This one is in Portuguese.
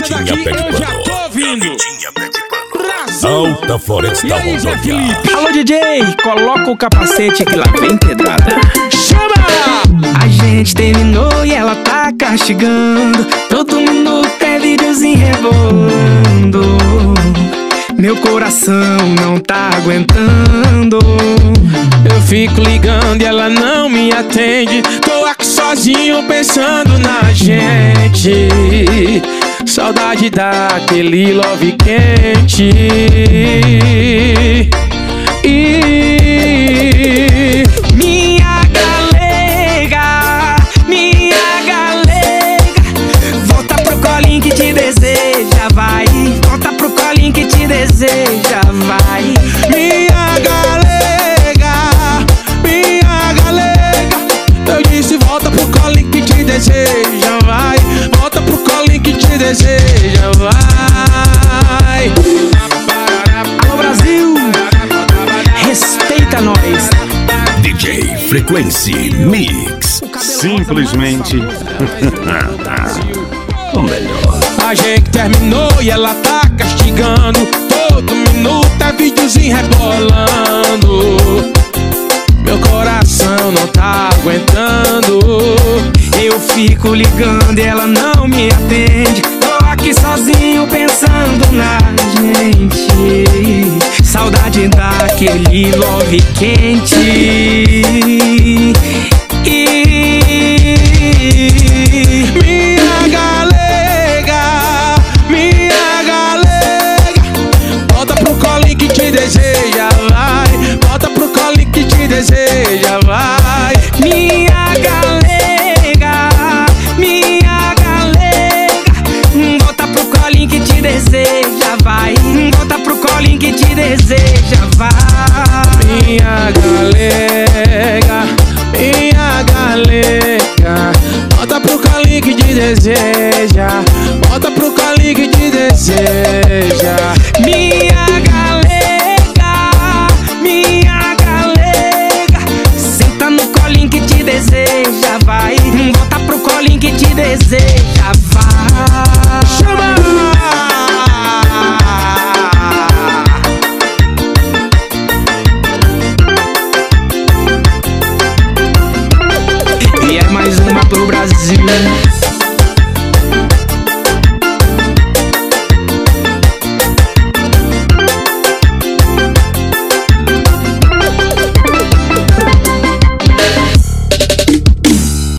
Vidinha Pé de eu já tô Pano. ouvindo. Brasil. Alta Floresta E aí, Zé Rodoviária. Felipe? Alô DJ, coloca o capacete que lá vem pedrada. Chama! A gente terminou e ela tá castigando. Todo minuto é videozinho rebolando. Meu coração não tá aguentando. Eu fico ligando e ela não me atende. Tô aqui sozinho pensando na gente. Saudade daquele love quente. E Minha galega, volta pro colinho que te deseja, vai. Volta pro colinho que te deseja, vai. minha galega, eu disse volta pro colinho que te deseja, vai. Volta pro colinho que te deseja, vai. Alô Brasil, respeita nós. DJ Frequência Mix. Simplesmente o melhor. A gente terminou e ela tá castigando. Todo minuto é videozinho rebolando. Meu coração não tá aguentando. Eu fico ligando e ela não me atende. Tô aqui sozinho pensando na gente. Saudade daquele love quente. E minha galega, volta pro colinho que te deseja, vai. Volta pro colinho que te deseja, vai. minha galega, volta pro colinho que te deseja, vai. Volta pro colinho que te deseja, vai. Minha galega, volta pro colinho que te deseja. Volta pro colinho que te deseja. Minha galega, senta no colinho que te deseja, vai. Volta pro colinho que te deseja, vai. Chama! E é mais uma pro Brasil.